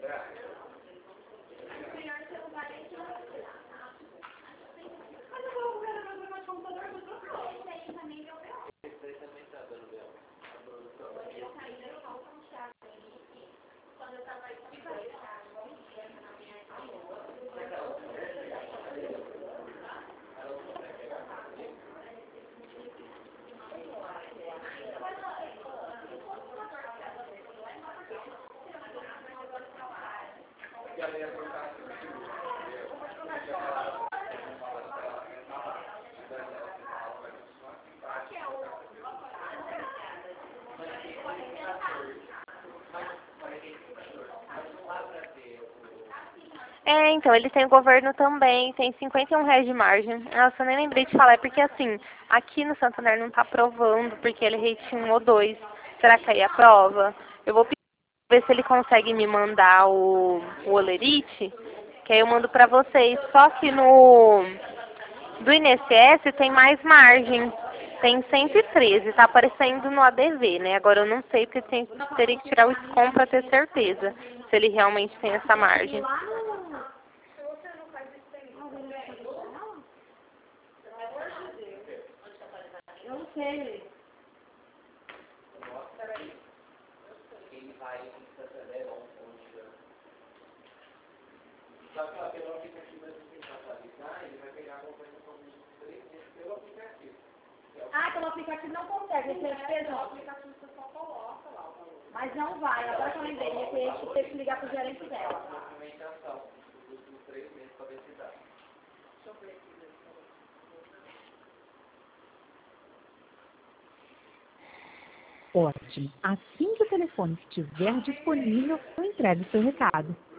É, então, ele tem o governo também, tem R$ 51 de margem. Nossa, eu nem lembrei de falar, é porque assim, aqui no Santander não tá aprovando, porque ele é rating 1 ou 2. Será que aí aprova? Eu vou ver se ele consegue me mandar o Olerite, que aí eu mando pra vocês. Só que no do INSS tem mais margem, tem 113, tá aparecendo no ADV, né? Agora eu não sei, porque teria que tirar o SCOM pra ter certeza, se ele realmente tem essa margem. Eu não sei. Ele vai em Santander onde só que ó, pelo aplicativo a gente tem que atualizar, ele vai pegar a conversação dos 3 meses pelo aplicativo. Ah, pelo aplicativo não consegue, você fez não. Aplicativo você só coloca lá o valor. Mas não vai, agora que eu lembrei, ia ter que ligar pro gerente dela. Movimentação dos 3 meses para ver se dá. Ótimo. Assim que o telefone estiver disponível, eu entrego o seu recado.